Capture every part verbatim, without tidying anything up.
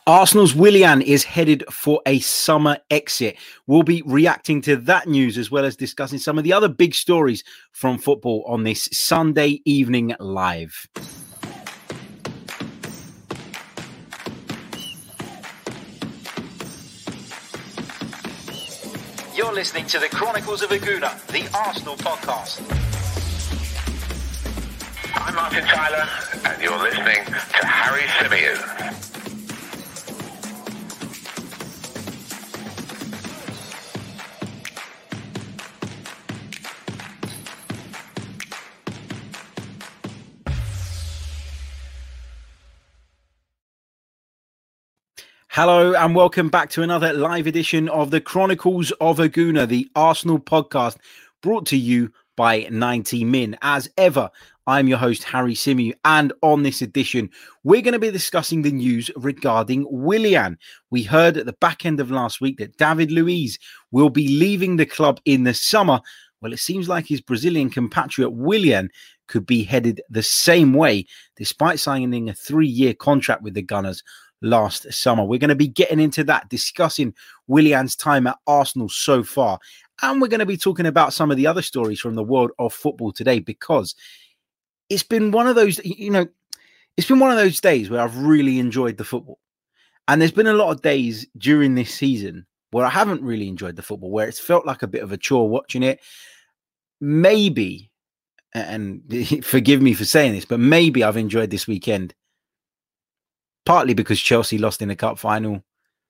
Arsenal's Willian is headed for a summer exit. We'll be reacting to that news as well as discussing some of the other big stories from football on this Sunday evening live. You're listening to the Chronicles of Aguna, the Arsenal podcast. I'm Martin Tyler, and you're listening to Harry Symeou. Hello and welcome back to another live edition of the Chronicles of Aguna, the Arsenal podcast, brought to you by ninety min. As ever, I'm your host, Harry Symeou, and on this edition, we're going to be discussing the news regarding Willian. We heard at the back end of last week that David Luiz will be leaving the club in the summer. Well, it seems like his Brazilian compatriot Willian could be headed the same way, despite signing a three-year contract with the Gunners last summer. We're going to be getting into that, discussing Willian's time at Arsenal so far. And we're going to be talking about some of the other stories from the world of football today, because it's been one of those, you know, it's been one of those days where I've really enjoyed the football. And there's been a lot of days during this season where I haven't really enjoyed the football, where it's felt like a bit of a chore watching it. Maybe, and forgive me for saying this, but maybe I've enjoyed this weekend partly because Chelsea lost in the cup final,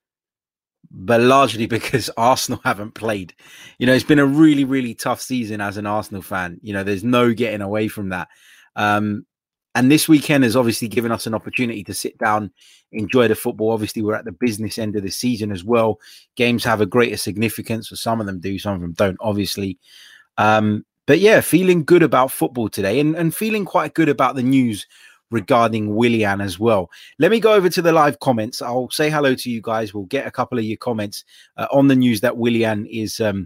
but largely because Arsenal haven't played. You know, it's been a really, really tough season as an Arsenal fan. You know, there's no getting away from that. Um, and this weekend has obviously given us an opportunity to sit down, enjoy the football. Obviously, we're at the business end of the season as well. Games have a greater significance, or some of them do, some of them don't, obviously. Um, but yeah, feeling good about football today, and, and feeling quite good about the news regarding Willian as well. Let me go over to the live comments. I'll say hello to you guys. We'll get a couple of your comments uh, on the news that Willian is um,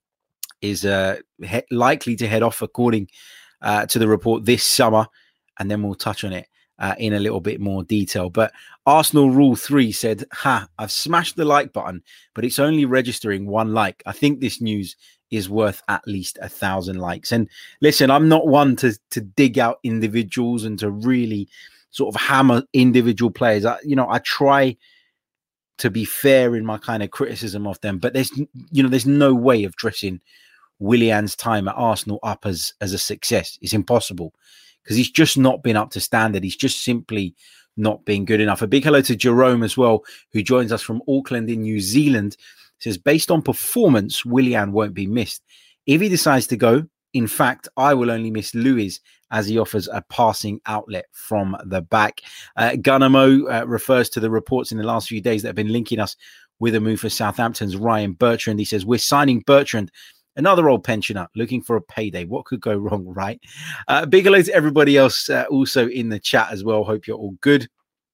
is uh, he- likely to head off according uh, to the report this summer, and then we'll touch on it uh, in a little bit more detail. But Arsenal Rule three said, ha, I've smashed the like button, but it's only registering one like. I think this news is worth at least a thousand likes. And listen, I'm not one to to dig out individuals and to really sort of hammer individual players. I, you know, I try to be fair in my kind of criticism of them, but there's, you know, there's no way of dressing Willian's time at Arsenal up as as a success. It's impossible, because he's just not been up to standard. He's just simply not been good enough. A big hello to Jerome as well, who joins us from Auckland in New Zealand. Says, based on performance, Willian won't be missed. If he decides to go, in fact, I will only miss Luiz, as he offers a passing outlet from the back. Uh, Gunamo uh, refers to the reports in the last few days that have been linking us with a move for Southampton's Ryan Bertrand. He says, we're signing Bertrand, another old pensioner, looking for a payday. What could go wrong, right? Uh, big hello to everybody else uh, also in the chat as well. Hope you're all good.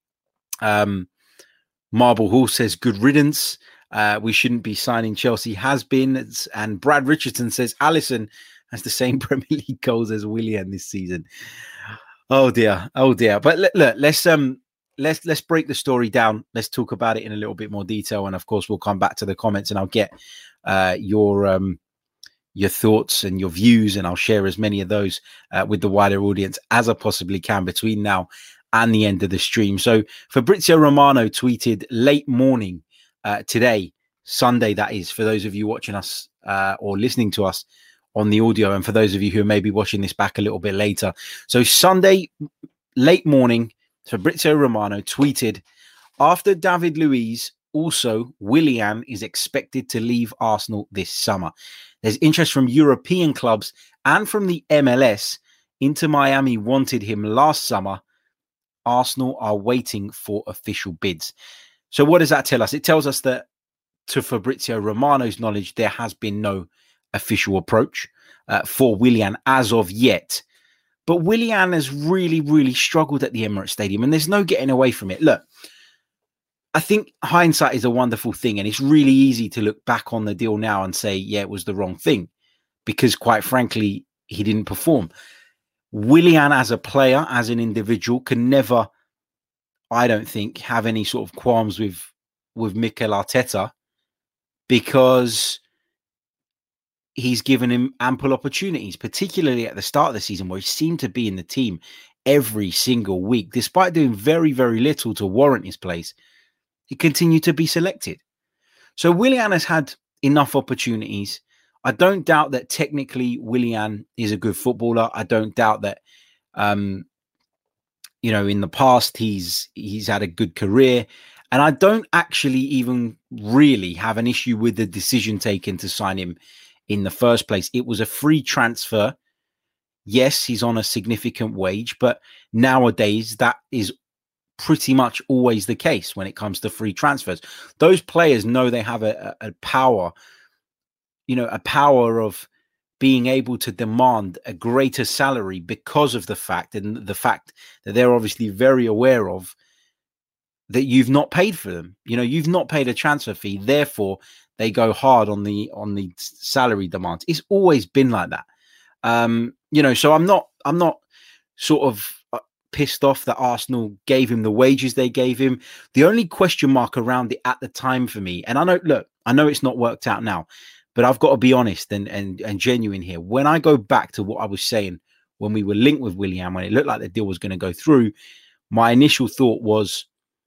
Um, Marble Hall says, good riddance. Uh, we shouldn't be signing Chelsea has been. And Brad Richardson says Alisson has the same Premier League goals as Willian this season. Oh dear, oh dear. But look, look, let's um, let's let's break the story down. Let's talk about it in a little bit more detail, and of course, we'll come back to the comments, and I'll get uh, your um, your thoughts and your views, and I'll share as many of those uh, with the wider audience as I possibly can between now and the end of the stream. So Fabrizio Romano tweeted late morning. Uh, today, Sunday, that is, for those of you watching us uh, or listening to us on the audio, and for those of you who are maybe watching this back a little bit later. So Sunday, late morning, Fabrizio Romano tweeted, after David Luiz, also Willian is expected to leave Arsenal this summer. There's interest from European clubs and from the M L S. Inter Miami wanted him last summer. Arsenal are waiting for official bids. So what does that tell us? It tells us that, to Fabrizio Romano's knowledge, there has been no official approach uh, for Willian as of yet. But Willian has really, really struggled at the Emirates Stadium, and there's no getting away from it. Look, I think hindsight is a wonderful thing, and it's really easy to look back on the deal now and say, yeah, it was the wrong thing, because quite frankly, he didn't perform. Willian as a player, as an individual, can never I don't think, have any sort of qualms with with Mikel Arteta, because he's given him ample opportunities, particularly at the start of the season, where he seemed to be in the team every single week, despite doing very, very little to warrant his place. He continued to be selected. So Willian has had enough opportunities. I don't doubt that technically Willian is a good footballer. I don't doubt that, um, you know, in the past he's he's had a good career. And I don't actually even really have an issue with the decision taken to sign him in the first place. It was a free transfer. Yes, he's on a significant wage, but nowadays that is pretty much always the case when it comes to free transfers. Those players know they have a, a, a power, you know, a power of being able to demand a greater salary because of the fact, and the fact that they're obviously very aware of that you've not paid for them. You know, you've not paid a transfer fee, therefore they go hard on the on the salary demands. It's always been like that. Um, you know, so I'm not I'm not sort of pissed off that Arsenal gave him the wages they gave him. The only question mark around it at the time for me, and I know, look, I know it's not worked out now, but I've got to be honest and and and genuine here. When I go back to what I was saying when we were linked with Willian, when it looked like the deal was going to go through, my initial thought was,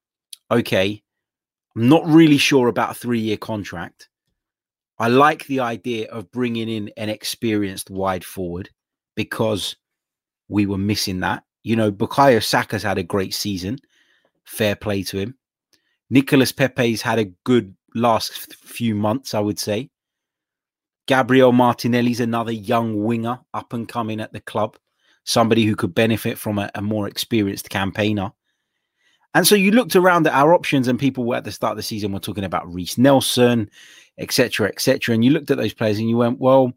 okay, I'm not really sure about a three-year contract. I like the idea of bringing in an experienced wide forward because we were missing that. You know, Bukayo Saka's had a great season. Fair play to him. Nicolas Pepe's had a good last few months, I would say. Gabriel Martinelli's another young winger up and coming at the club. Somebody who could benefit from a, a more experienced campaigner. And so you looked around at our options, and people were at the start of the season were talking about Reece Nelson, et cetera, et cetera. And you looked at those players and you went, well,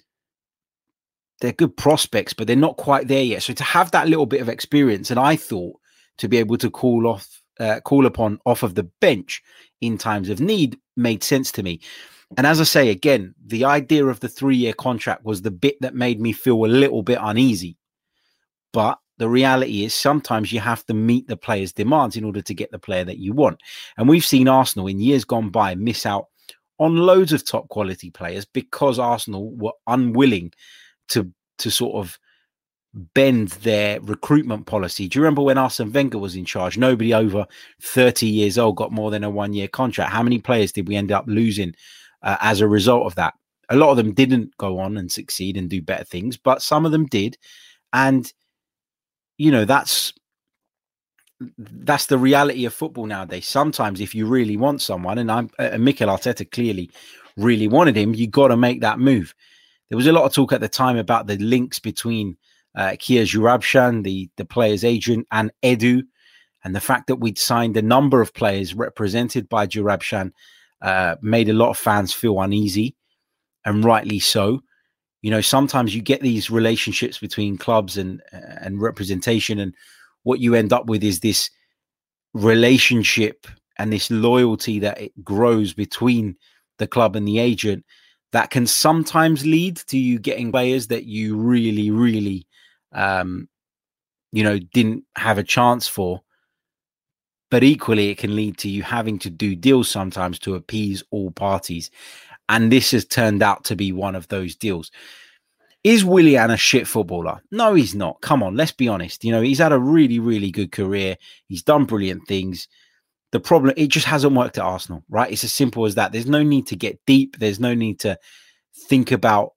they're good prospects, but they're not quite there yet. So to have that little bit of experience, and I thought to be able to call off, uh, call upon off of the bench in times of need made sense to me. And as I say, again, the idea of the three-year contract was the bit that made me feel a little bit uneasy. But the reality is sometimes you have to meet the player's demands in order to get the player that you want. And we've seen Arsenal in years gone by miss out on loads of top quality players because Arsenal were unwilling to, to sort of bend their recruitment policy. Do you remember when Arsene Wenger was in charge? Nobody over thirty years old got more than a one-year contract. How many players did we end up losing uh, as a result of that? A lot of them didn't go on and succeed and do better things, but some of them did. And, you know, that's that's the reality of football nowadays. Sometimes if you really want someone, and I'm uh, Mikel Arteta clearly really wanted him, you got to make that move. There was a lot of talk at the time about the links between uh, Kia Joorabchian, the, the player's agent, and Edu, and the fact that we'd signed a number of players represented by Joorabchian uh, made a lot of fans feel uneasy, and rightly so. You know, sometimes you get these relationships between clubs and and representation, and what you end up with is this relationship and this loyalty that it grows between the club and the agent that can sometimes lead to you getting players that you really, really, um, you know, didn't have a chance for. But equally, it can lead to you having to do deals sometimes to appease all parties. And this has turned out to be one of those deals. Is Willian a shit footballer? No, he's not. Come on, let's be honest. You know, he's had a really, really good career. He's done brilliant things. The problem, it just hasn't worked at Arsenal, right? It's as simple as that. There's no need to get deep. There's no need to think about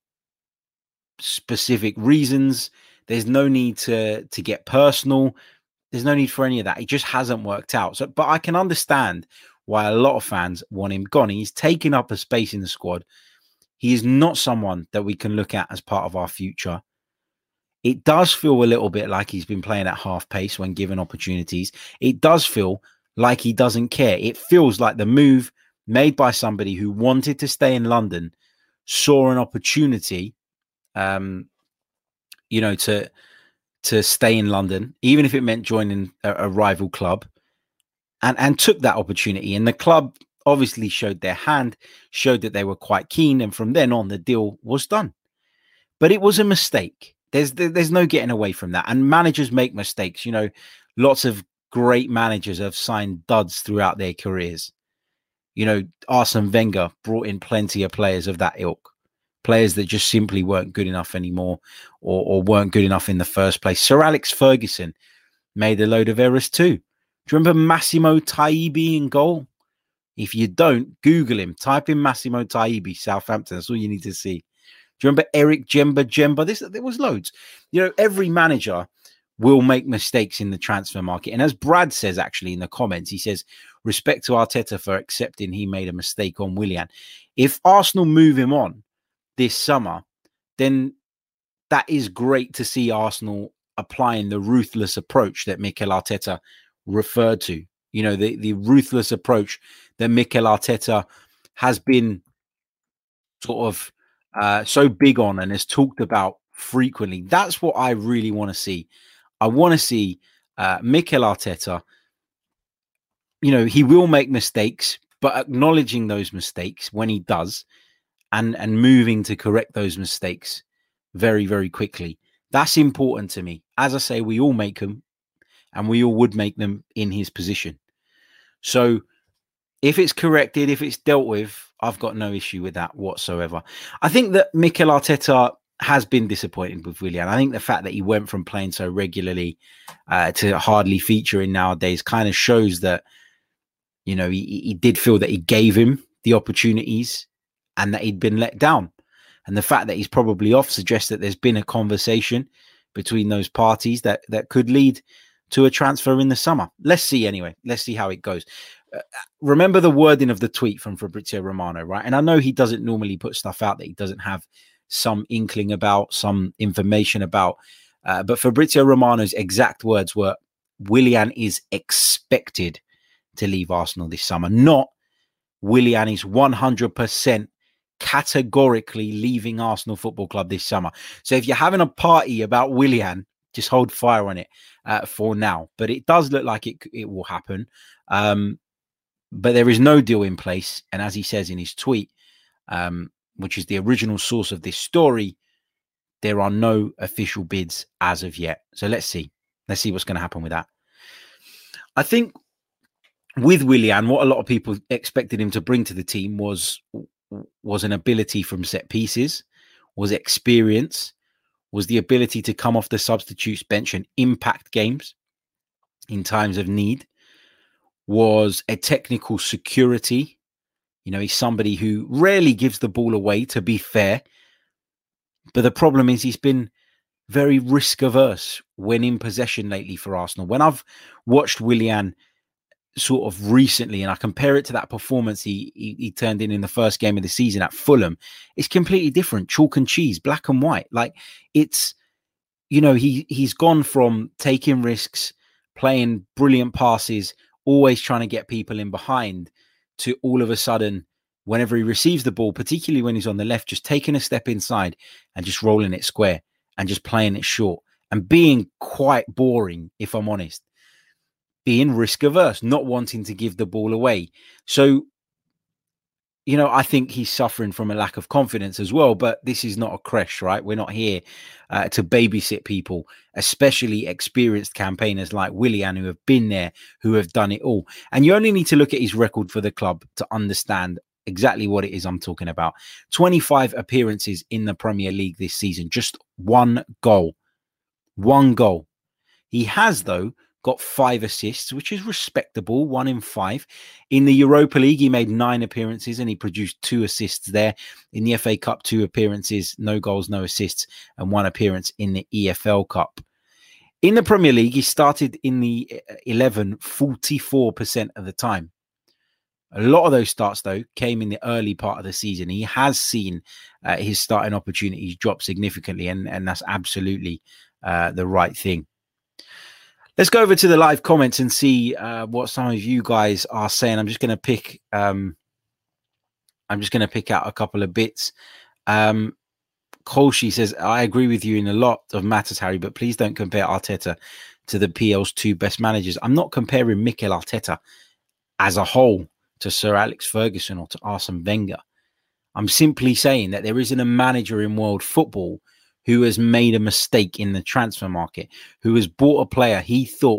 specific reasons. There's no need to, to get personal. There's no need for any of that. It just hasn't worked out. So, but I can understand why a lot of fans want him gone. He's taken up a space in the squad. He is not someone that we can look at as part of our future. It does feel a little bit like he's been playing at half pace when given opportunities. It does feel like he doesn't care. It feels like the move made by somebody who wanted to stay in London, saw an opportunity, um, you know, to to stay in London, even if it meant joining a, a rival club, and, and took that opportunity. And the club obviously showed their hand, showed that they were quite keen. And from then on, the deal was done. But it was a mistake. There's there's no getting away from that. And managers make mistakes. You know, lots of great managers have signed duds throughout their careers. You know, Arsene Wenger brought in plenty of players of that ilk, players that just simply weren't good enough anymore, or, or weren't good enough in the first place. Sir Alex Ferguson made a load of errors too. Do you remember Massimo Taibi in goal? If you don't, Google him. Type in Massimo Taibi, Southampton. That's all you need to see. Do you remember Eric Jemba Jemba? This, there was loads. You know, every manager will make mistakes in the transfer market. And as Brad says, actually, in the comments, he says, respect to Arteta for accepting he made a mistake on Willian. If Arsenal move him on this summer, then that is great to see Arsenal applying the ruthless approach that Mikel Arteta referred to. You know, the, the ruthless approach that Mikel Arteta has been sort of uh, so big on and has talked about frequently. That's what I really want to see. I want to see uh, Mikel Arteta, you know, he will make mistakes, but acknowledging those mistakes when he does and, and moving to correct those mistakes very, very quickly. That's important to me. As I say, we all make them and we all would make them in his position. So if it's corrected, if it's dealt with, I've got no issue with that whatsoever. I think that Mikel Arteta has been disappointed with Willian. I think the fact that he went from playing so regularly uh, to hardly featuring nowadays kind of shows that, you know, he, he did feel that he gave him the opportunities and that he'd been let down. And the fact that he's probably off suggests that there's been a conversation between those parties that, that could lead to a transfer in the summer. Let's see anyway. Let's see how it goes. Uh, remember the wording of the tweet from Fabrizio Romano, right? And I know he doesn't normally put stuff out that he doesn't have some inkling about, some information about. Uh, but Fabrizio Romano's exact words were, Willian is expected to leave Arsenal this summer, not Willian is one hundred percent categorically leaving Arsenal Football Club this summer. So if you're having a party about Willian, just hold fire on it uh, for now. But it does look like it, it will happen. Um, but there is no deal in place. And as he says in his tweet, um, which is the original source of this story, there are no official bids as of yet. So let's see. Let's see what's going to happen with that. I think with Willian, what a lot of people expected him to bring to the team was, was an ability from set pieces, was experience, was the ability to come off the substitutes bench and impact games in times of need, was a technical security. You know, he's somebody who rarely gives the ball away, to be fair. But the problem is he's been very risk averse when in possession lately for Arsenal. When I've watched Willian sort of recently and I compare it to that performance he, he he turned in in the first game of the season at Fulham, it's completely different. Chalk and cheese, black and white. Like it's, you know, he he's gone from taking risks, playing brilliant passes, always trying to get people in behind, to all of a sudden, whenever he receives the ball, particularly when he's on the left, just taking a step inside and just rolling it square and just playing it short and being quite boring, if I'm honest. Being risk averse, not wanting to give the ball away. So, you know, I think he's suffering from a lack of confidence as well, but this is not a creche, right? We're not here uh, to babysit people, especially experienced campaigners like Willian, who have been there, who have done it all. And you only need to look at his record for the club to understand exactly what it is I'm talking about. twenty-five appearances in the Premier League this season, just one goal. One goal. He has, though, got five assists, which is respectable, one in five. In the Europa League, he made nine appearances and he produced two assists there. In the F A Cup, two appearances, no goals, no assists, and one appearance in the E F L Cup. In the Premier League, he started in the eleven forty-four percent of the time. A lot of those starts, though, came in the early part of the season. He has seen uh, his starting opportunities drop significantly, and, and that's absolutely uh, the right thing. Let's go over to the live comments and see uh, what some of you guys are saying. I'm just going to pick. Um, I'm just going to pick out a couple of bits. Um, Kolshi says, "I agree with you in a lot of matters, Harry, but please don't compare Arteta to the P L's two best managers. I'm not comparing Mikel Arteta as a whole to Sir Alex Ferguson or to Arsene Wenger. I'm simply saying that there isn't a manager in world football who has made a mistake in the transfer market, who has bought a player he thought was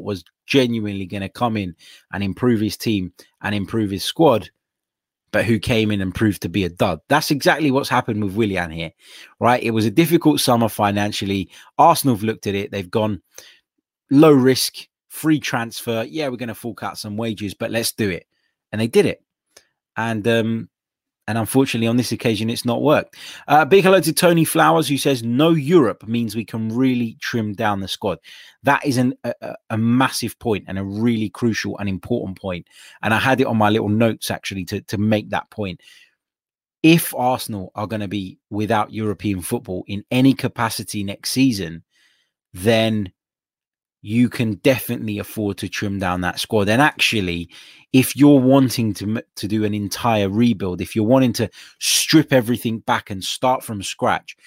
genuinely going to come in and improve his team and improve his squad, but who came in and proved to be a dud. That's exactly what's happened with Willian here, right? It was a difficult summer financially. Arsenal have looked at it. They've gone low risk, free transfer. Yeah, we're going to fork out some wages, but let's do it. And they did it. And, um, And unfortunately, on this occasion, it's not worked. Uh, big hello to Tony Flowers, who says, no Europe means we can really trim down the squad. That is an, a, a massive point and a really crucial and important point. And I had it on my little notes, actually, to, to make that point. If Arsenal are going to be without European football in any capacity next season, then you can definitely afford to trim down that squad. And actually, if you're wanting to, to do an entire rebuild, if you're wanting to strip everything back and start from scratch,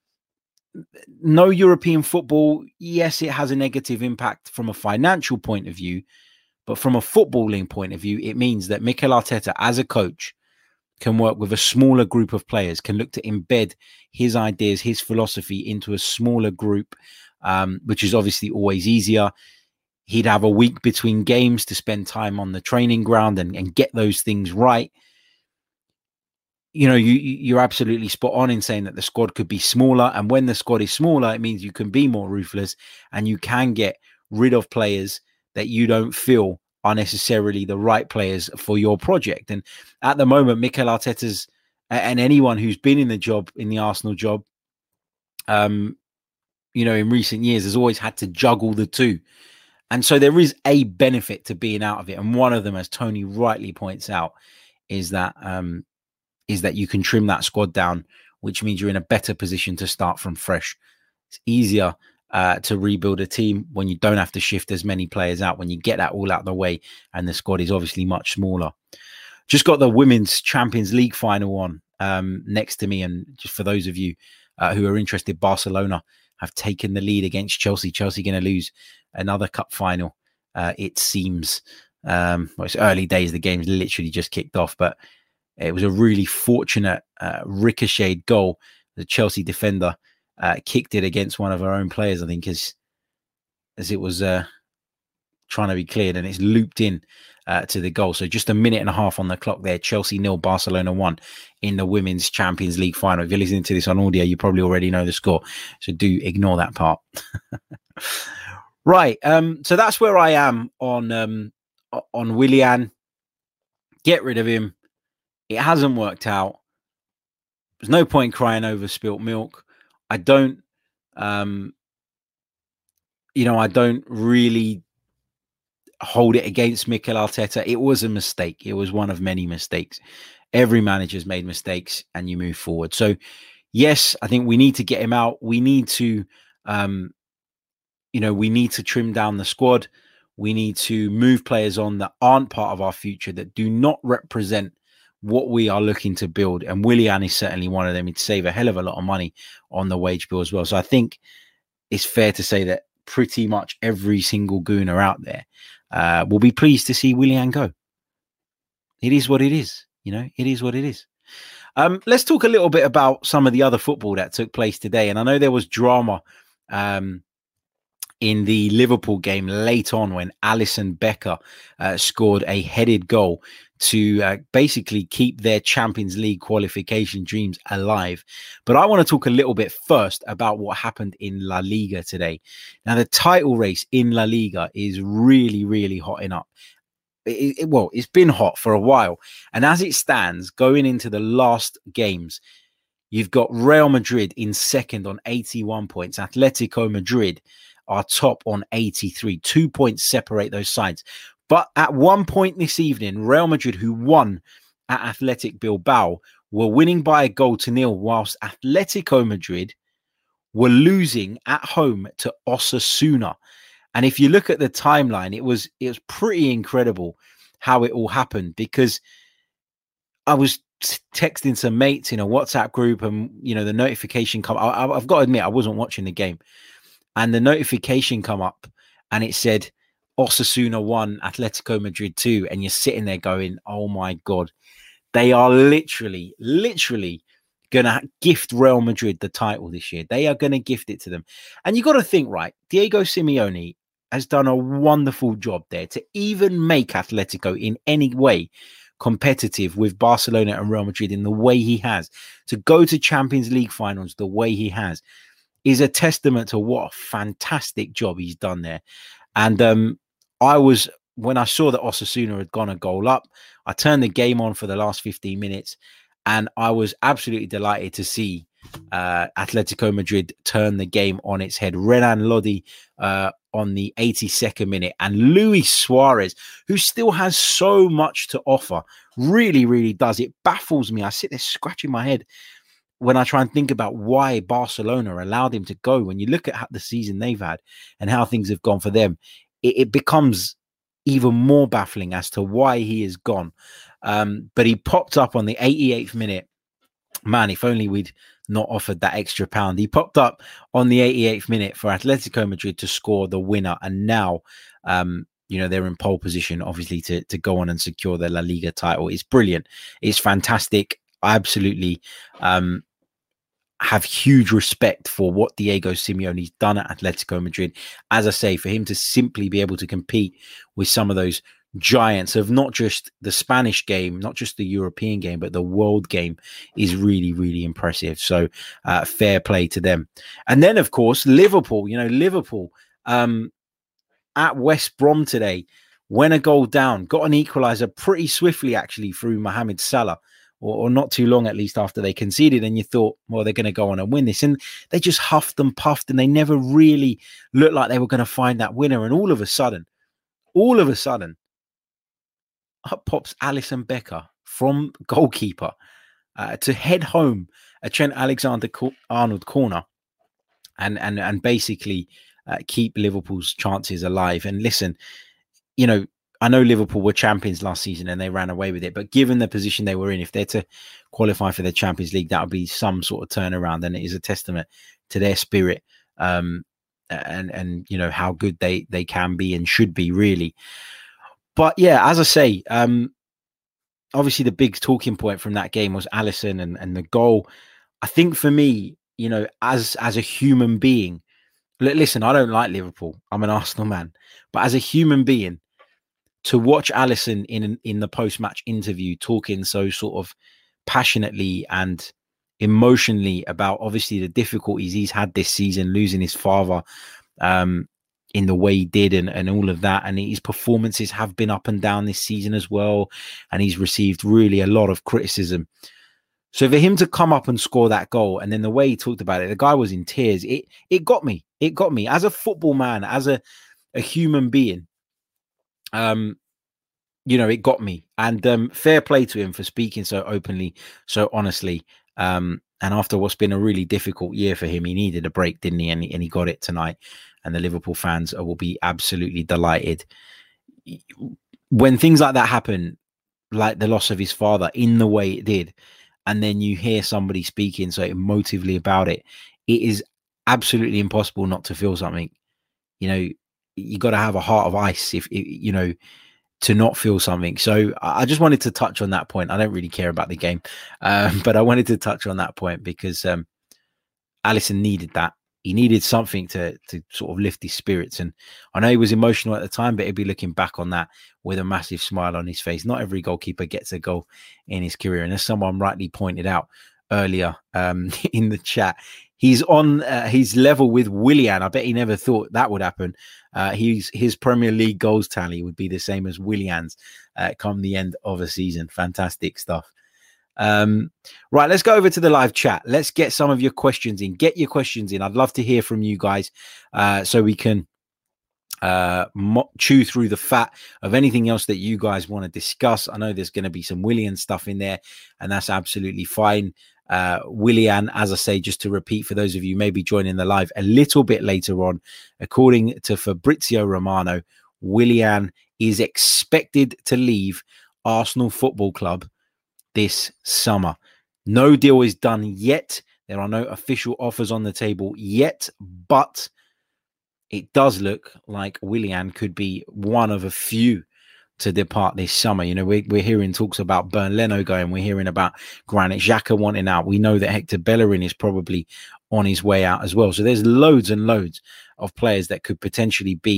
no European football, yes, it has a negative impact from a financial point of view, but from a footballing point of view, it means that Mikel Arteta, as a coach, can work with a smaller group of players, can look to embed his ideas, his philosophy into a smaller group, um, which is obviously always easier. He'd have a week between games to spend time on the training ground and, and get those things right. You know, you, you're absolutely spot on in saying that the squad could be smaller. And when the squad is smaller, it means you can be more ruthless and you can get rid of players that you don't feel are necessarily the right players for your project. And at the moment, Mikel Arteta's, and anyone who's been in the job, in the Arsenal job, um, you know, in recent years, has always had to juggle the two. And so there is a benefit to being out of it. And one of them, as Tony rightly points out, is that um, is that you can trim that squad down, which means you're in a better position to start from fresh. It's easier uh, to rebuild a team when you don't have to shift as many players out, when you get that all out of the way and the squad is obviously much smaller. Just got the Women's Champions League final on um, next to me. And just for those of you uh, who are interested, Barcelona have taken the lead against Chelsea. Chelsea going to lose another cup final, uh, it seems. Um, well, it's early days. The game's literally just kicked off, but it was a really fortunate uh, ricocheted goal. The Chelsea defender uh, kicked it against one of her own players, I think, as, as it was uh, trying to be cleared, and it's looped in uh, to the goal. So just a minute and a half on the clock there. Chelsea nil, Barcelona one in the Women's Champions League final. If you're listening to this on audio, you probably already know the score, so do ignore that part. Right. Um, so that's where I am on um, on Willian. Get rid of him. It hasn't worked out. There's no point crying over spilt milk. I don't, um, you know, I don't really hold it against Mikel Arteta. It was a mistake. It was one of many mistakes. Every manager's made mistakes, and you move forward. So, yes, I think we need to get him out. We need to, um, you know, we need to trim down the squad. We need to move players on that aren't part of our future, that do not represent what we are looking to build. And Willian is certainly one of them. He'd save a hell of a lot of money on the wage bill as well. So I think it's fair to say that pretty much every single gooner out there uh, will be pleased to see Willian go. It is what it is. You know, it is what it is. Um, let's talk a little bit about some of the other football that took place today. And I know there was drama um, in the Liverpool game late on when Alisson Becker uh, scored a headed goal to uh, basically keep their Champions League qualification dreams alive. But I want to talk a little bit first about what happened in La Liga today. Now, the title race in La Liga is really, really hotting up. It, it, well, it's been hot for a while. And as it stands, going into the last games, you've got Real Madrid in second on eighty-one points. Atletico Madrid are top on eighty-three. Two points separate those sides. But at one point this evening, Real Madrid, who won at Athletic Bilbao, were winning by a goal to nil, whilst Atletico Madrid were losing at home to Osasuna. And if you look at the timeline, it was it was pretty incredible how it all happened, because I was texting some mates in a WhatsApp group, and you know the notification come. I, I've got to admit, I wasn't watching the game, and the notification come up, and it said Osasuna one, Atletico Madrid two, and you're sitting there going, "Oh my God, they are literally, literally going to gift Real Madrid the title this year. They are going to gift it to them." And you got to think, right? Diego Simeone has done a wonderful job there to even make Atletico in any way competitive with Barcelona and Real Madrid in the way he has, to go to Champions League finals the way he has, is a testament to what a fantastic job he's done there. And um, I was, when I saw that Osasuna had gone a goal up, I turned the game on for the last fifteen minutes, and I was absolutely delighted to see uh, Atletico Madrid turn the game on its head. Renan Lodi uh, on the eighty-second minute, and Luis Suarez, who still has so much to offer, really, really does. It baffles me. I sit there scratching my head when I try and think about why Barcelona allowed him to go. When you look at how the season they've had and how things have gone for them, it, it becomes even more baffling as to why he is gone. Um, but he popped up on the eighty-eighth minute. Man, if only we'd not offered that extra pound. He popped up on the eighty-eighth minute for Atletico Madrid to score the winner. And now, um, you know, they're in pole position, obviously, to, to go on and secure their La Liga title. It's brilliant. It's fantastic. I absolutely um, have huge respect for what Diego Simeone's done at Atletico Madrid. As I say, for him to simply be able to compete with some of those giants of not just the Spanish game, not just the European game, but the world game is really, really impressive. So uh, fair play to them. And then, of course, Liverpool, you know, Liverpool um, at West Brom today, went a goal down, got an equaliser pretty swiftly, actually, through Mohamed Salah. Or, or not too long, at least, after they conceded. And you thought, well, they're going to go on and win this. And they just huffed and puffed, and they never really looked like they were going to find that winner. And all of a sudden, all of a sudden, up pops Alisson Becker from goalkeeper uh, to head home a Trent Alexander-Arnold corner and, and, and basically uh, keep Liverpool's chances alive. And listen, you know, I know Liverpool were champions last season and they ran away with it, but given the position they were in, if they're to qualify for the Champions League, that would be some sort of turnaround, and it is a testament to their spirit um, and and you know how good they they can be and should be, really. But yeah, as I say, um, obviously the big talking point from that game was Alisson and and the goal. I think for me, you know, as as a human being, listen, I don't like Liverpool. I'm an Arsenal man, but as a human being, to watch Alisson in in the post-match interview talking so sort of passionately and emotionally about obviously the difficulties he's had this season, losing his father um, in the way he did and, and all of that. And his performances have been up and down this season as well. And he's received really a lot of criticism. So for him to come up and score that goal, and then the way he talked about it, the guy was in tears. It it got me. It got me as a football man, as a, a human being. Um, you know, it got me, and um, fair play to him for speaking so openly, so honestly. Um, and after what's been a really difficult year for him, he needed a break, didn't he? And he, and he got it tonight. And the Liverpool fans will be absolutely delighted. When things like that happen, like the loss of his father in the way it did, and then you hear somebody speaking so emotively about it, it is absolutely impossible not to feel something. You know, you got to have a heart of ice if, if you know to not feel something. So I just wanted to touch on that point. I don't really care about the game, um, but I wanted to touch on that point because um, Alisson needed that. He needed something to to sort of lift his spirits. And I know he was emotional at the time, but he'd be looking back on that with a massive smile on his face. Not every goalkeeper gets a goal in his career. And as someone rightly pointed out earlier um, in the chat, he's on uh, his level with Willian. I bet he never thought that would happen. Uh, he's, his Premier League goals tally would be the same as Willian's uh, come the end of a season. Fantastic stuff. Um, right, let's go over to the live chat. Let's get some of your questions in. Get your questions in. I'd love to hear from you guys uh, so we can uh, mo- chew through the fat of anything else that you guys want to discuss. I know there's going to be some Willian stuff in there, and that's absolutely fine. Uh, Willian, as I say, just to repeat for those of you maybe joining the live a little bit later on, according to Fabrizio Romano, Willian is expected to leave Arsenal Football Club this summer. No deal is done yet. There are no official offers on the table yet, but it does look like Willian could be one of a few to depart this summer. You know, we're, we're hearing talks about Bernd Leno going. We're hearing about Granit Xhaka wanting out. We know that Hector Bellerin is probably on his way out as well. So there's loads and loads of players that could potentially be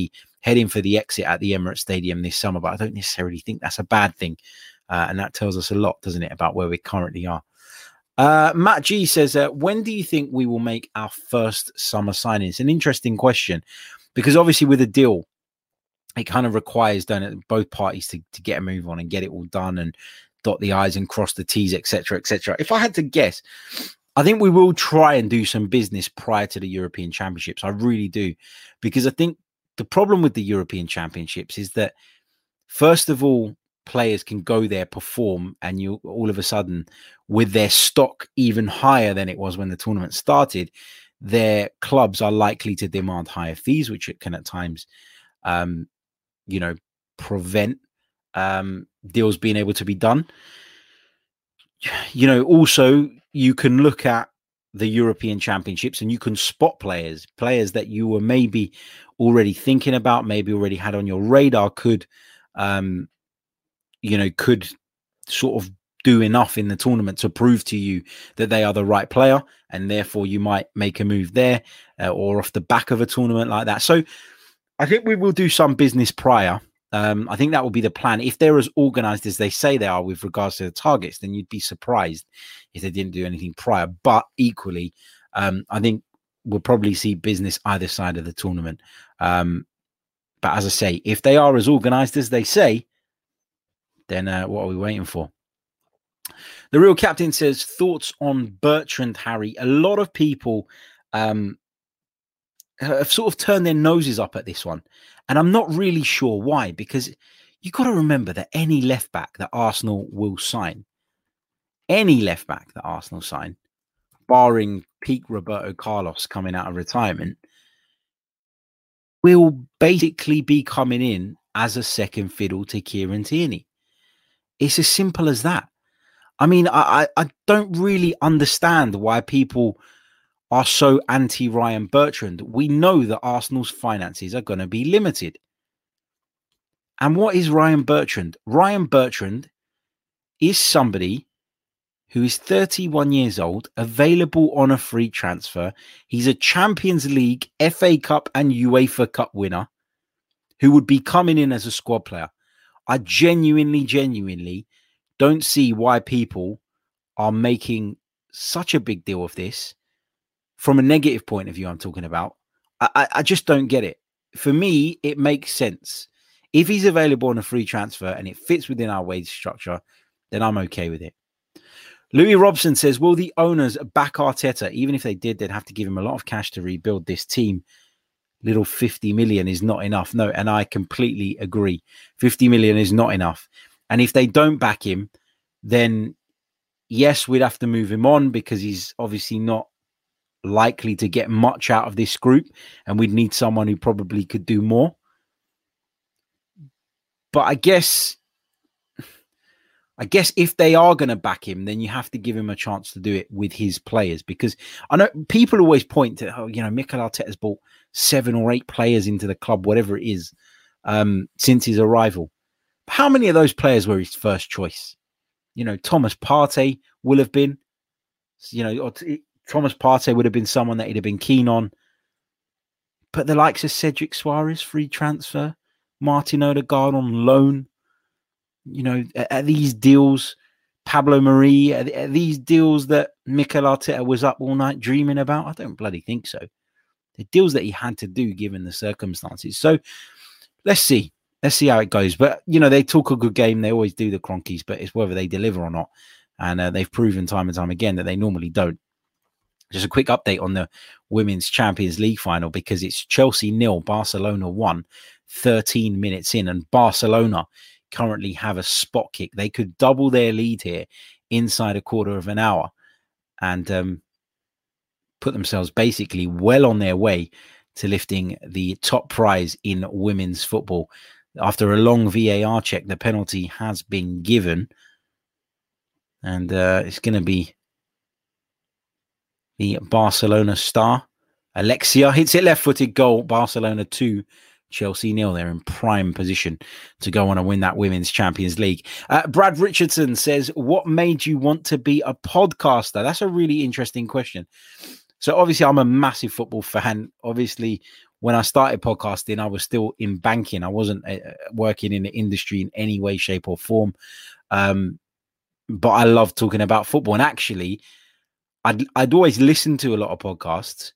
heading for the exit at the Emirates Stadium this summer, but I don't necessarily think that's a bad thing. Uh, and that tells us a lot, doesn't it, about where we currently are. Uh, Matt G says, uh, when do you think we will make our first summer signing? It's an interesting question because obviously with a deal, it kind of requires don't it, both parties to, to get a move on and get it all done and dot the I's and cross the T's, et cetera, et cetera. If I had to guess, I think we will try and do some business prior to the European Championships. I really do, because I think the problem with the European Championships is that, first of all, players can go there, perform, and you all of a sudden, with their stock even higher than it was when the tournament started, their clubs are likely to demand higher fees, which it can at times, um, you know, prevent um, deals being able to be done. You know, also you can look at the European Championships and you can spot players, players that you were maybe already thinking about, maybe already had on your radar, could, um, you know, could sort of do enough in the tournament to prove to you that they are the right player, and therefore you might make a move there uh, or off the back of a tournament like that. So I think we will do some business prior. Um, I think that will be the plan. If they're as organized as they say they are with regards to the targets, then you'd be surprised if they didn't do anything prior. But equally, um, I think we'll probably see business either side of the tournament. Um, but as I say, if they are as organized as they say, then uh, what are we waiting for? The Real Captain says, thoughts on Bertrand, Harry? A lot of people um, have sort of turned their noses up at this one. And I'm not really sure why, because you've got to remember that any left back that Arsenal will sign, any left back that Arsenal sign, barring peak Roberto Carlos coming out of retirement, will basically be coming in as a second fiddle to Kieran Tierney. It's as simple as that. I mean, I, I don't really understand why people are so anti-Ryan Bertrand. We know that Arsenal's finances are going to be limited. And what is Ryan Bertrand? Ryan Bertrand is somebody who is thirty-one years old, available on a free transfer. He's a Champions League, F A Cup and UEFA Cup winner who would be coming in as a squad player. I genuinely, genuinely don't see why people are making such a big deal of this. From a negative point of view, I'm talking about. I, I just don't get it. For me, it makes sense. If he's available on a free transfer and it fits within our wage structure, then I'm okay with it. Louis Robson says, will the owners back Arteta? Even if they did, they'd have to give him a lot of cash to rebuild this team. Little fifty million is not enough. No, and I completely agree. fifty million is not enough. And if they don't back him, then yes, we'd have to move him on because he's obviously not likely to get much out of this group, and we'd need someone who probably could do more. But I guess I guess if they are going to back him, then you have to give him a chance to do it with his players, because I know people always point to, oh, you know, Mikel Arteta's brought seven or eight players into the club, whatever it is, um, since his arrival. How many of those players were his first choice? You know, Thomas Partey will have been, you know, or t- Thomas Partey would have been someone that he'd have been keen on. But the likes of Cedric Suarez, free transfer, Martin Odegaard on loan, you know, are, are these deals, Pablo Mari, are, are these deals that Mikel Arteta was up all night dreaming about? I don't bloody think so. The deals that he had to do given the circumstances. So let's see. Let's see how it goes. But, you know, they talk a good game. They always do, the Cronkies, but it's whether they deliver or not. And uh, they've proven time and time again that they normally don't. Just a quick update on the Women's Champions League final, because it's Chelsea nil, Barcelona one, thirteen minutes in, and Barcelona currently have a spot kick. They could double their lead here inside a quarter of an hour and um, put themselves basically well on their way to lifting the top prize in women's football. After a long V A R check, the penalty has been given, and uh, it's going to be the Barcelona star. Alexia hits it left-footed goal. Barcelona two, Chelsea nil. They're in prime position to go on and win that Women's Champions League. Uh, Brad Richardson says, what made you want to be a podcaster? That's a really interesting question. So obviously I'm a massive football fan. Obviously when I started podcasting, I was still in banking. I wasn't uh, working in the industry in any way, shape, or form. Um, but I love talking about football. And actually, I'd I'd always listen to a lot of podcasts,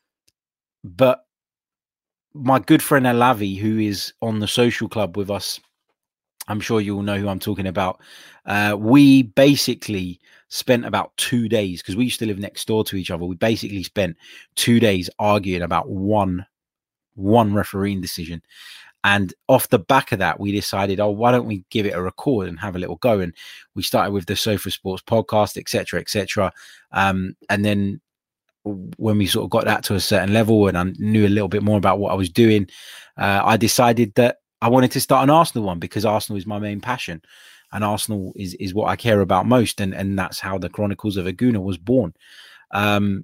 but my good friend Alavi, who is on the social club with us, I'm sure you all know who I'm talking about. Uh, we basically spent about two days because we used to live next door to each other. We basically spent two days arguing about one one refereeing decision. And off the back of that, we decided, oh, why don't we give it a record and have a little go? And we started with the Sofa Sports podcast, et cetera, et cetera. Um, and then when we sort of got that to a certain level and I knew a little bit more about what I was doing, uh, I decided that I wanted to start an Arsenal one because Arsenal is my main passion and Arsenal is, is what I care about most. And, and that's how the Chronicles of a Gooner was born. Um,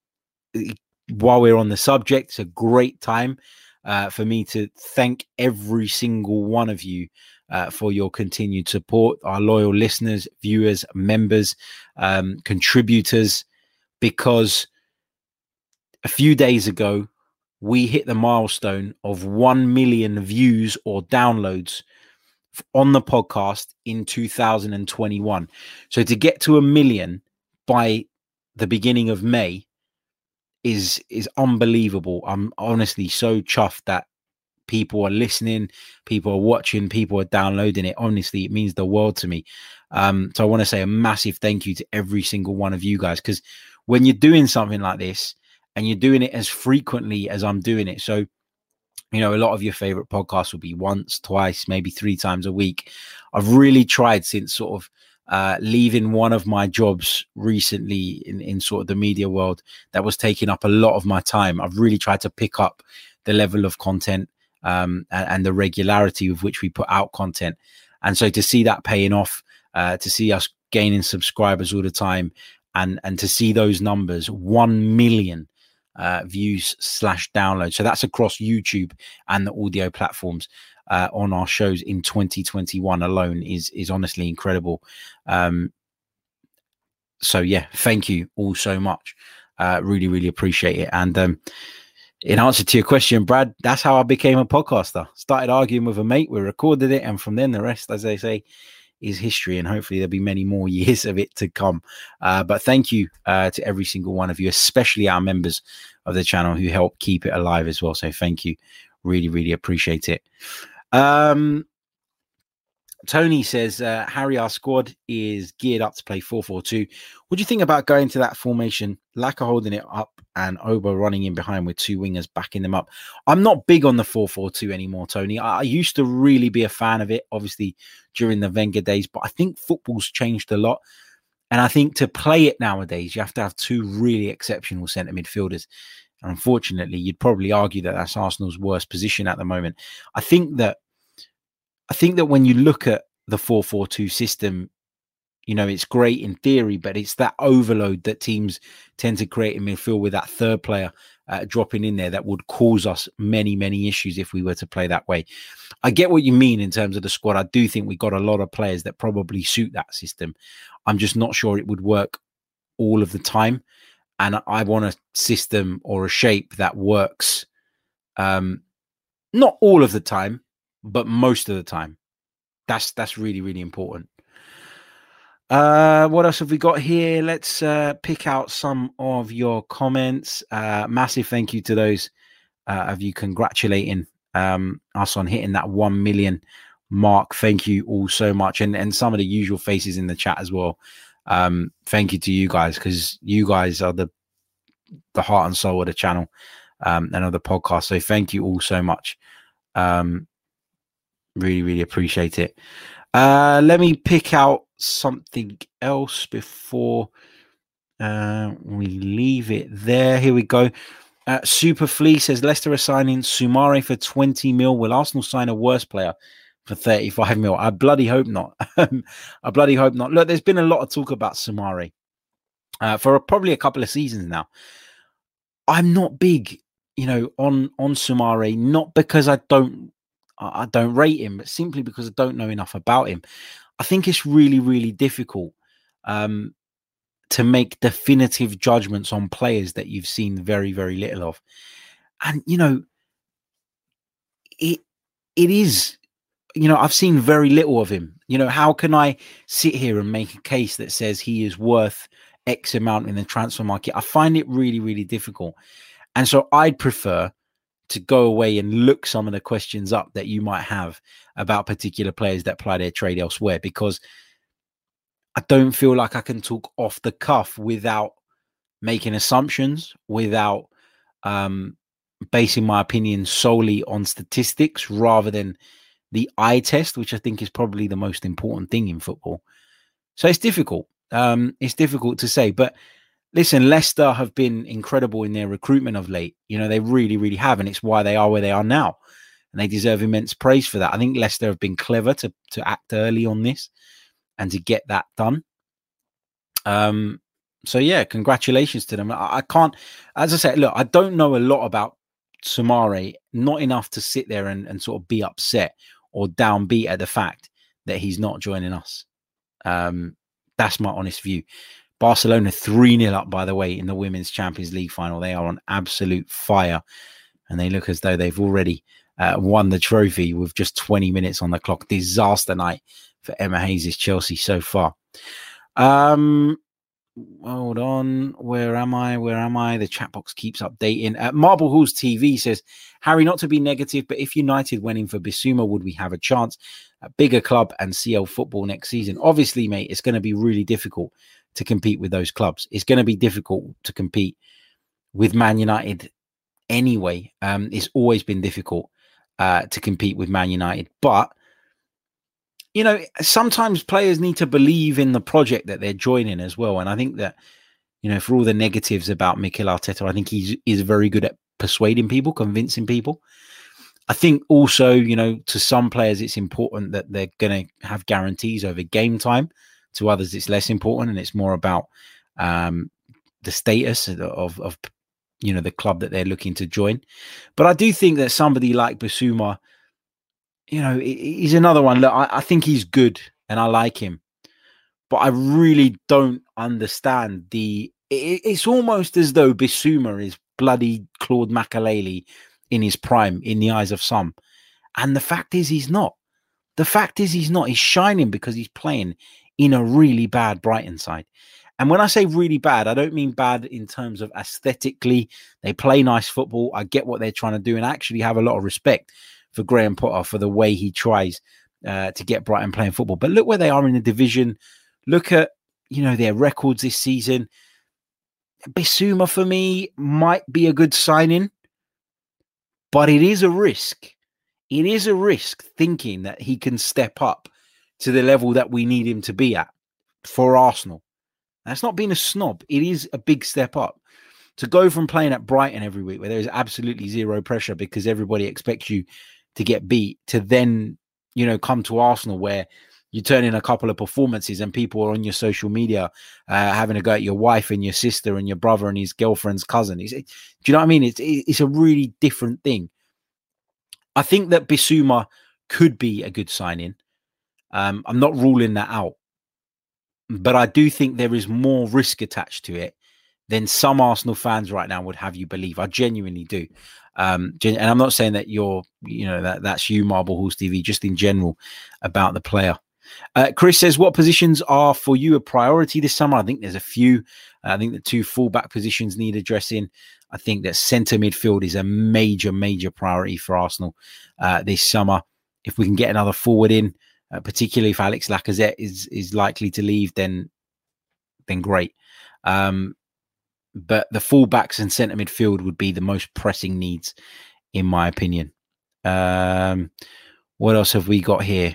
while we're on the subject, it's a great time uh, for me to thank every single one of you uh, for your continued support, our loyal listeners, viewers, members, um, contributors, because a few days ago, we hit the milestone of one million views or downloads on the podcast in two thousand twenty-one. So to get to a million by the beginning of May is is unbelievable. I'm honestly so chuffed that people are listening, people are watching, people are downloading it. Honestly, it means the world to me. Um, so I want to say a massive thank you to every single one of you guys, because when you're doing something like this, and you're doing it as frequently as I'm doing it. So, you know, a lot of your favorite podcasts will be once, twice, maybe three times a week. I've really tried since sort of uh, leaving one of my jobs recently in, in sort of the media world that was taking up a lot of my time. I've really tried to pick up the level of content um, and, and the regularity with which we put out content. And so to see that paying off, uh, to see us gaining subscribers all the time, and, and to see those numbers, one million Uh, views slash download. So that's across YouTube and the audio platforms uh, on our shows in twenty twenty-one alone is is honestly incredible. Um, so yeah, thank you all so much. Uh, really, really appreciate it. And um, in answer to your question, Brad, that's how I became a podcaster. Started arguing with a mate, we recorded it, and from then the rest, as they say, is history, and hopefully there'll be many more years of it to come. Uh, but thank you uh, to every single one of you, especially our members of the channel who help keep it alive as well. So thank you. Really, really appreciate it. Um, Tony says, uh, Harry, our squad is geared up to play four four two. What do you think about going to that formation, Laka holding it up and Oba running in behind with two wingers backing them up? I'm not big on the four four two anymore, Tony. I, I used to really be a fan of it, obviously, during the Wenger days, but I think football's changed a lot. And I think to play it nowadays, you have to have two really exceptional centre midfielders. And unfortunately, you'd probably argue that that's Arsenal's worst position at the moment. I think that I think that when you look at the four four two system, you know, it's great in theory, but it's that overload that teams tend to create in midfield with that third player uh, dropping in there that would cause us many, many issues if we were to play that way. I get what you mean in terms of the squad. I do think we got a lot of players that probably suit that system. I'm just not sure it would work all of the time. And I want a system or a shape that works um, not all of the time, but most of the time. That's that's really, really important. Uh, what else have we got here? Let's uh, pick out some of your comments. Uh, massive thank you to those uh, of you congratulating um, us on hitting that one million mark. Thank you all so much. And, and some of the usual faces in the chat as well. Um, thank you to you guys, because you guys are the the heart and soul of the channel um, and of the podcast. So thank you all so much. Um, really, really appreciate it. Uh, let me pick out something else before uh, we leave it there. Here we go. Uh, Super Flea says Leicester are signing Soumare for twenty mil. Will Arsenal sign a worse player for thirty-five mil? I bloody hope not. I bloody hope not. Look, there's been a lot of talk about Soumare uh, for a, probably a couple of seasons now. I'm not big, you know, on on Soumare, not because I don't I don't rate him, but simply because I don't know enough about him. I think it's really, really difficult um, to make definitive judgments on players that you've seen very, very little of. And, you know, it it is, you know, I've seen very little of him. You know, how can I sit here and make a case that says he is worth X amount in the transfer market? I find it really, really difficult. And so I'd prefer to go away and look some of the questions up that you might have about particular players that apply their trade elsewhere, because I don't feel like I can talk off the cuff without making assumptions, without um, basing my opinion solely on statistics rather than the eye test, which I think is probably the most important thing in football. So it's difficult. Um, it's difficult to say. But listen, Leicester have been incredible in their recruitment of late. You know, they really, really have. And it's why they are where they are now. And they deserve immense praise for that. I think Leicester have been clever to, to act early on this and to get that done. Um, so, yeah, congratulations to them. I, I can't, as I said, look, I don't know a lot about Soumaré, not enough to sit there and, and sort of be upset or downbeat at the fact that he's not joining us. Um, that's my honest view. Barcelona three nil up, by the way, in the Women's Champions League final. They are on absolute fire, and they look as though they've already uh, won the trophy with just twenty minutes on the clock. Disaster night for Emma Hayes' Chelsea so far. Um, hold on. Where am I? Where am I? The chat box keeps updating. Uh, Marble Halls T V says, Harry, not to be negative, but if United went in for Bissouma, would we have a chance? A bigger club and C L football next season? Obviously, mate, it's going to be really difficult to compete with those clubs. It's going to be difficult to compete with Man United anyway. Um, it's always been difficult uh, to compete with Man United. But, you know, sometimes players need to believe in the project that they're joining as well. And I think that, you know, for all the negatives about Mikel Arteta, I think he's is very good at persuading people, convincing people. I think also, you know, to some players, it's important that they're going to have guarantees over game time. To others, it's less important, and it's more about um, the status of, of, you know, the club that they're looking to join. But I do think that somebody like Bissouma, you know, he's another one. Look, I, I think he's good, and I like him, but I really don't understand the. It, it's almost as though Bissouma is bloody Claude Makelele in his prime, in the eyes of some, and the fact is, he's not. The fact is, he's not. He's shining because he's playing in a really bad Brighton side. And when I say really bad, I don't mean bad in terms of aesthetically. They play nice football. I get what they're trying to do, and I actually have a lot of respect for Graham Potter for the way he tries uh, to get Brighton playing football. But look where they are in the division. Look at, you know, their records this season. Bissouma, for me, might be a good signing, but it is a risk. It is a risk thinking that he can step up to the level that we need him to be at for Arsenal. That's not being a snob. It is a big step up. To go from playing at Brighton every week, where there is absolutely zero pressure because everybody expects you to get beat, to then, you know, come to Arsenal where you turn in a couple of performances and people are on your social media uh, having a go at your wife and your sister and your brother and his girlfriend's cousin. It's, do you know what I mean? It's, it's a really different thing. I think that Bissouma could be a good signing. Um, I'm not ruling that out, but I do think there is more risk attached to it than some Arsenal fans right now would have you believe. I genuinely do. Um, and I'm not saying that you're, you know, that that's you, Marble Halls T V, just in general about the player. Uh, Chris says, what positions are for you a priority this summer? I think there's a few. I think the two fullback positions need addressing. I think that centre midfield is a major, major priority for Arsenal uh, this summer. If we can get another forward in, Uh, particularly if Alex Lacazette is is likely to leave, then then great. Um, but the fullbacks and centre midfield would be the most pressing needs, in my opinion. Um, what else have we got here?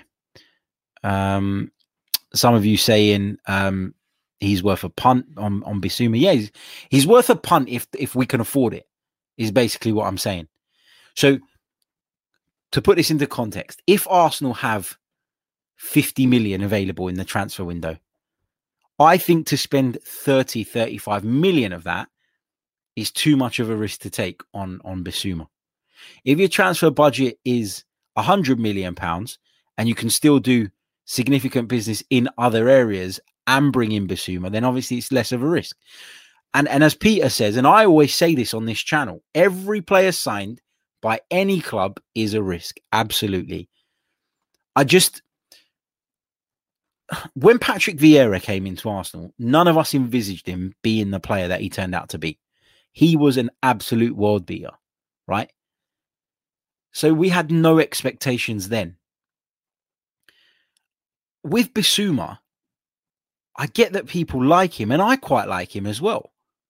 Um, some of you saying um, he's worth a punt on, on Bissouma. Yeah, he's, he's worth a punt if if we can afford it, is basically what I'm saying. So to put this into context, if Arsenal have fifty million available in the transfer window, I think to spend thirty, thirty-five million of that is too much of a risk to take on, on Bissouma. If your transfer budget is one hundred million pounds and you can still do significant business in other areas and bring in Bissouma, then obviously it's less of a risk. And, and as Peter says, and I always say this on this channel, every player signed by any club is a risk. Absolutely. I just, when Patrick Vieira came into Arsenal, none of us envisaged him being the player that he turned out to be. He was an absolute world beater, right? So we had no expectations then. With Bissouma, I get that people like him, and I quite like him as well.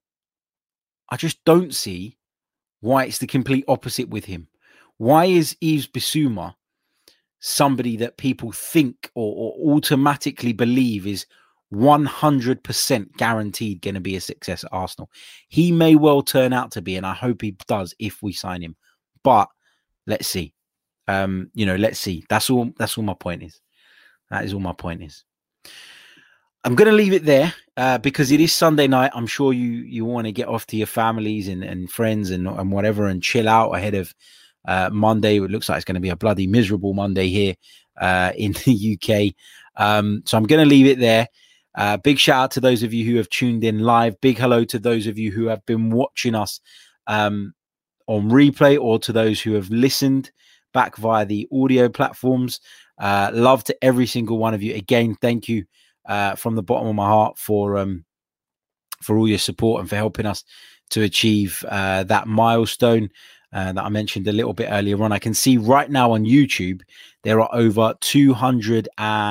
I just don't see why it's the complete opposite with him. Why is Yves Bissouma somebody that people think or, or automatically believe is one hundred percent guaranteed going to be a success at Arsenal? He may well turn out to be, and I hope he does if we sign him. But let's see. Um, you know, let's see. That's all. That's all my point is. That is all my point is. I'm going to leave it there uh, because it is Sunday night. I'm sure you you want to get off to your families and, and friends and, and whatever and chill out ahead of uh, Monday. It looks like it's going to be a bloody miserable Monday here uh, in the U K. Um, so I'm going to leave it there. Uh, big shout out to those of you who have tuned in live. Big hello to those of you who have been watching us um, on replay, or to those who have listened back via the audio platforms. Uh, love to every single one of you. Again, thank you uh, from the bottom of my heart for um, for all your support and for helping us to achieve uh, that milestone uh, that I mentioned a little bit earlier on. I can see right now on YouTube, there are over two hundred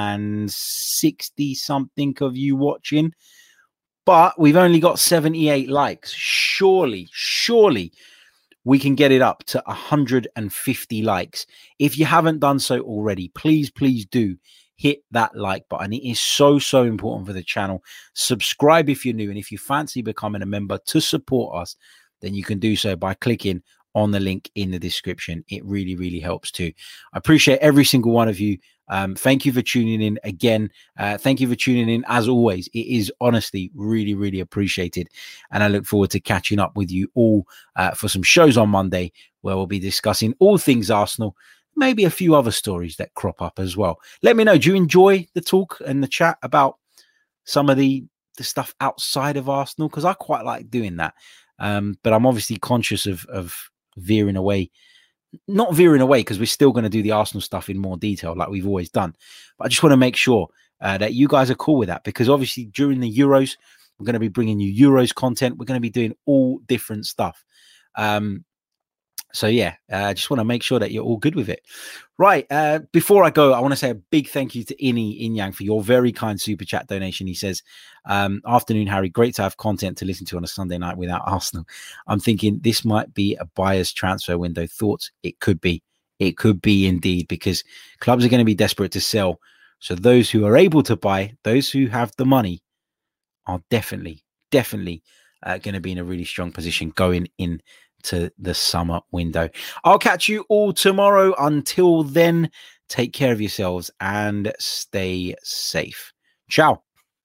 sixty something of you watching, but we've only got seventy-eight likes. Surely, surely we can get it up to one hundred fifty likes. If you haven't done so already, please, please do hit that like button. It is so, so important for the channel. Subscribe if you're new. And if you fancy becoming a member to support us, then you can do so by clicking on the link in the description. It really, really helps too. I appreciate every single one of you. Um, thank you for tuning in again. Uh, thank you for tuning in. As always, it is honestly really, really appreciated. And I look forward to catching up with you all uh, for some shows on Monday, where we'll be discussing all things Arsenal, maybe a few other stories that crop up as well. Let me know, do you enjoy the talk and the chat about some of the, the stuff outside of Arsenal? Because I quite like doing that. Um, but I'm obviously conscious of, of veering away. Not veering away, because we're still going to do the Arsenal stuff in more detail like we've always done. But I just want to make sure uh, that you guys are cool with that, because obviously during the Euros, we're going to be bringing you Euros content. We're going to be doing all different stuff. Um, so, yeah, I uh, just want to make sure that you're all good with it. Right. Uh, before I go, I want to say a big thank you to Ini Inyang for your very kind super chat donation. He says, um, afternoon, Harry. Great to have content to listen to on a Sunday night without Arsenal. I'm thinking this might be a buyer's transfer window. Thoughts? It could be. It could be indeed, because clubs are going to be desperate to sell. So those who are able to buy, those who have the money, are definitely, definitely uh, going to be in a really strong position going in to the summer window. I'll catch you all tomorrow. Until then, take care of yourselves and stay safe. Ciao.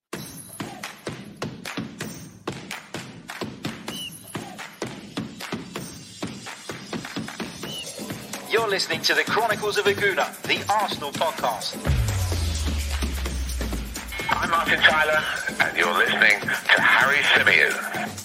You're listening to the Chronicles of a Gooner, the Arsenal podcast. I'm Martin Tyler, and you're listening to Harry Symeou.